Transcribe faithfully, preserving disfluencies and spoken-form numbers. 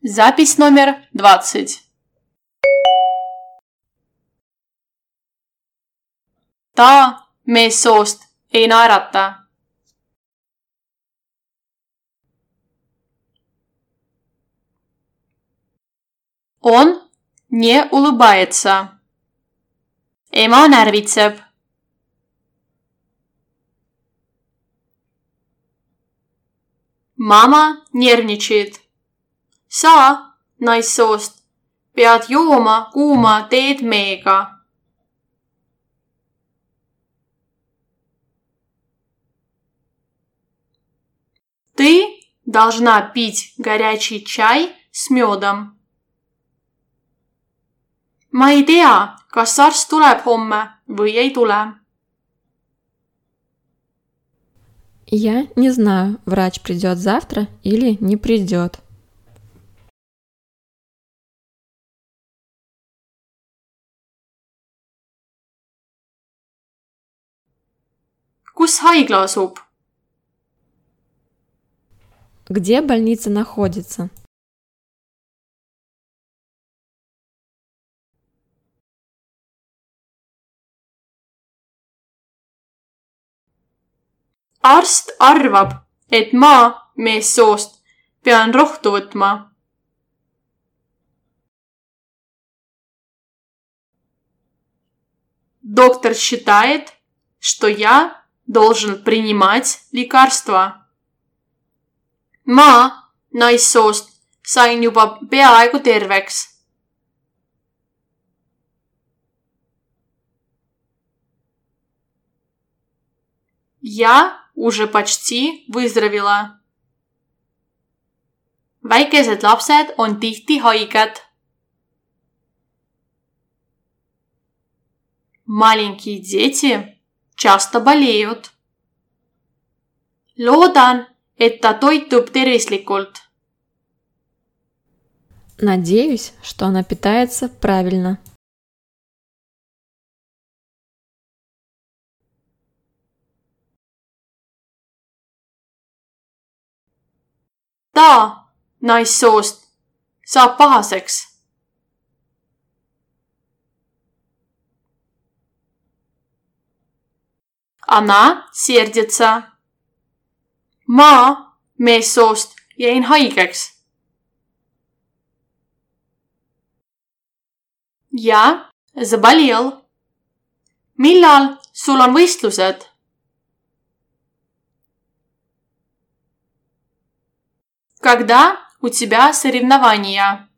Запись номер двадцать. Ta meessoost ei naerata. Он не улыбается. Ema närvitseb. Mama nервничает. Sa, naissoost, pead jooma kuuma teed meega. Ты должна пить горячий чай с медом. Ma ei tea, kas arst tuleb homme või ei tule. Я не знаю, врач придет завтра или не придет. Kus haigla asub? Где больница находится? Arst arvab, et ma meessoost pean rohtu võtma. Доктор считает, что я должен принимать лекарства. Ma naissoost sain juba peaaegu terveks. Я уже почти выздоровела. Väikesed lapsed on tihti haiged. Маленькие дети часто болеют. Loodan, et ta toitub tervislikult. Надеюсь, что она питается правильно. Ta naissoost saab pahaseks. Она сердится. Ma meessoost jäin haigeks. Я заболел. Millal sul on võistlused? Когда у тебя соревнования?